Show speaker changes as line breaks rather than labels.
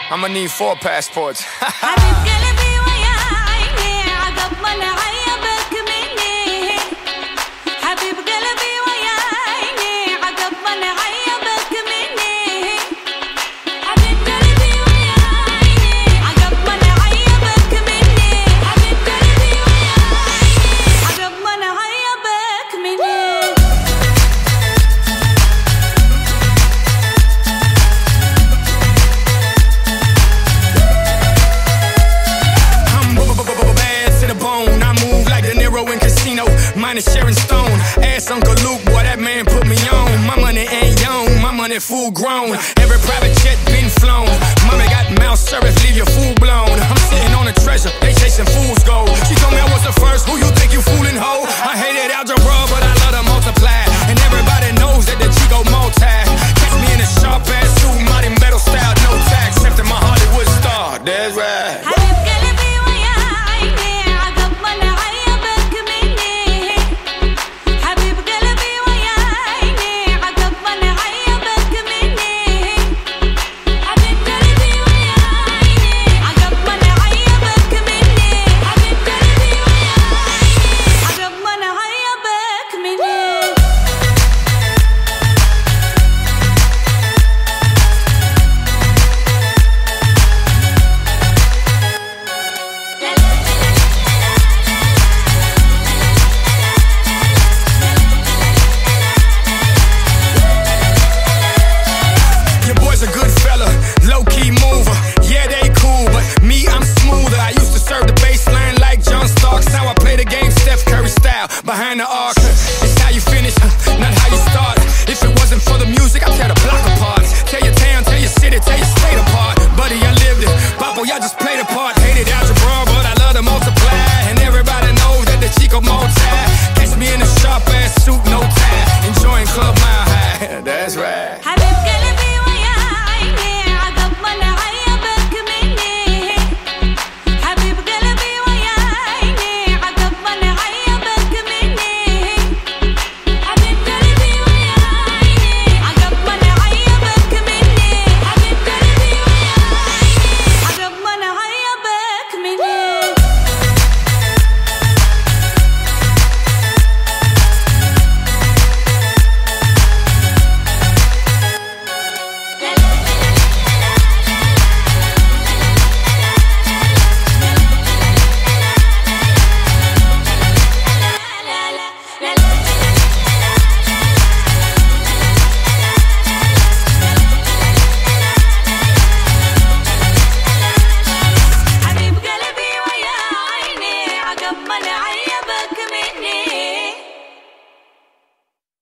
I'ma need 4 passports.
حبيب قلبي ويا عيني عقب ما نعيبك مني. حبيب قلبي ويا عيني عقب ما نعيبك مني. حبيب قلبي ويا عيني عقب ما نعيبك مني. حبيب قلبي ويا عيني عقب ما نعيبك مني.
Minus Sharon Stone, ask Uncle Luke, boy, that man put me on. My money ain't young, my money full grown. Every private jet been flown. Mommy got mouth service, leave you full blown. I'm sitting on a treasure, they chasing fool's gold. She told me I was the first, who you think you fooling, ho? I hated algebra, but I love to multiply. And everybody knows that the Chico multi. Catch me in a sharp ass suit, mighty metal style, no tax, except in my Hollywood star. That's right.
حبيب قلبي ويا عيني عقب ما نعيبك مني. حبيب قلبي ويا عيني عقب ما نعيبك مني. حبيب قلبي ويا عيني عقب ما نعيبك مني. حبيب قلبي ويا عيني عقب ما نعيبك مني.
Your boy's a good fella, low-key mover. Yeah, they cool, but me, I'm smoother. I used to serve the baseline like John Starks. Now I play the game Steph Curry style, behind the arc. It's how you finish, not how you start. If it wasn't for the music, I'd tear the block apart. Tell your town, tell your city, tell your state apart. Buddy, I lived it. Papo, y'all just played a part. Hated algebra, but I love to multiply. And everybody knows that the Chico multi. Catch me in a sharp-ass suit, no tie. Enjoying Club Mile High. That's right.
حبيب قلبي ويا عيني عقب ما نعيبك مني. حبيب قلبي ويا عيني عقب ما نعيبك مني. حبيب قلبي ويا عيني عقب ما نعيبك مني. حبيب قلبي ويا عيني عقب ما نعيبك مني. حبيب قلبي ويا عيني عقب ما نعيبك مني.